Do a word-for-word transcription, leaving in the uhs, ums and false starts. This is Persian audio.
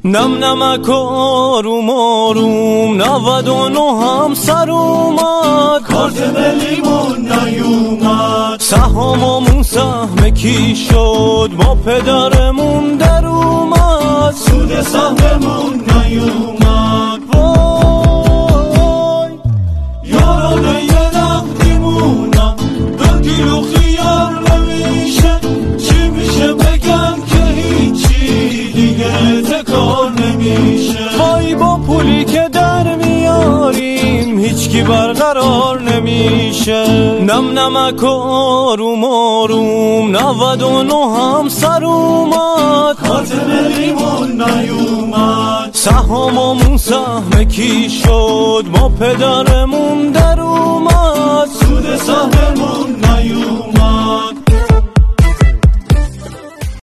نم نمک و آروم آروم نود و نه هم سر اومد، کارت ملیمون نیومد، سهاممون سهم کی شد ما پدرمون در اومد، سود سهممون نیومد. وای یارانه یه نقدیمونم دو کیلو خیار نمیشه، چی میشه بگم که هیچی دیگه تکار نمیشه. وای با پولی که در میاریم هیچکی برقرار نمیشه، نم نمک و آروم آروم نود و نه هم سر اومد، کارت ملیمون نیومد، سهاممون سهم کی شد ما پدرمون در اومد، سود سهممون نیومد.